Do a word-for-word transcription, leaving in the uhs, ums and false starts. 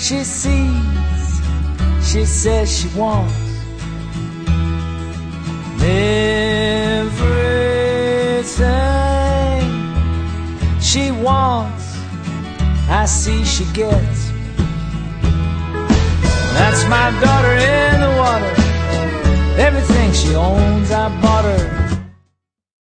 she sees, she says she wants everything she wants, I see she gets. That's my daughter in the water. Everything she owns, I bought her.